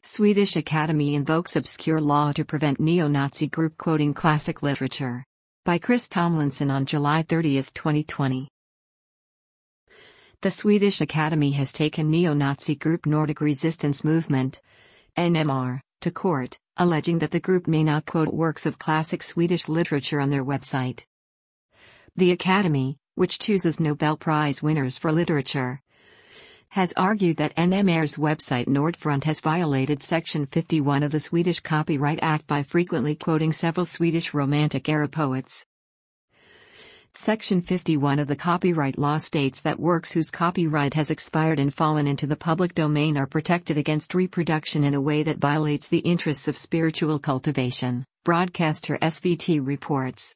Swedish Academy invokes obscure law to prevent neo-Nazi group quoting classic literature. By Chris Tomlinson on July 30, 2020. The Swedish Academy has taken neo-Nazi group Nordic Resistance Movement, NMR, to court, alleging that the group may not quote works of classic Swedish literature on their website. The Academy, which chooses Nobel Prize winners for literature, has argued that NMR's website Nordfront has violated Section 51 of the Swedish Copyright Act by frequently quoting several Swedish Romantic-era poets. Section 51 of the copyright law states that works whose copyright has expired and fallen into the public domain are protected against reproduction in a way that violates the interests of spiritual cultivation, broadcaster SVT reports.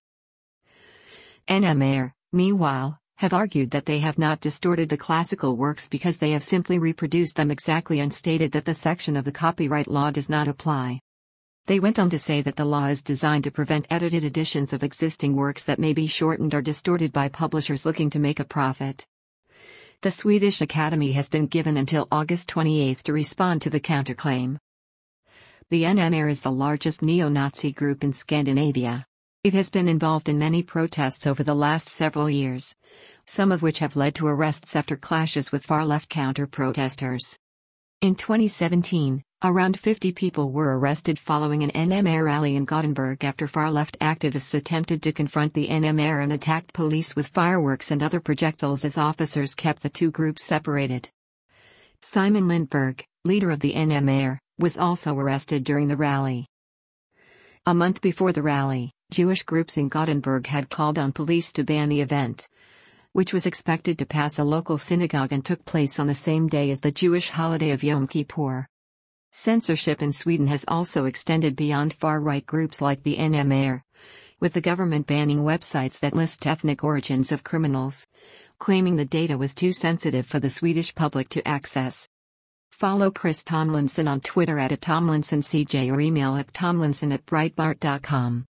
NMR, meanwhile, have argued that they have not distorted the classical works because they have simply reproduced them exactly and stated that the section of the copyright law does not apply. They went on to say that the law is designed to prevent edited editions of existing works that may be shortened or distorted by publishers looking to make a profit. The Swedish Academy has been given until August 28 to respond to the counterclaim. The NMR is the largest neo-Nazi group in Scandinavia. It has been involved in many protests over the last several years, some of which have led to arrests after clashes with far-left counter-protesters. In 2017, around 50 people were arrested following an NMR rally in Gothenburg after far-left activists attempted to confront the NMR and attacked police with fireworks and other projectiles as officers kept the two groups separated. Simon Lindberg, leader of the NMR, was also arrested during the rally. A month before the rally, Jewish groups in Gothenburg had called on police to ban the event, which was expected to pass a local synagogue and took place on the same day as the Jewish holiday of Yom Kippur. Censorship in Sweden has also extended beyond far-right groups like the NMR, with the government banning websites that list ethnic origins of criminals, claiming the data was too sensitive for the Swedish public to access. Follow Chris Tomlinson on Twitter @TomlinsonCJ or email at tomlinson@breitbart.com.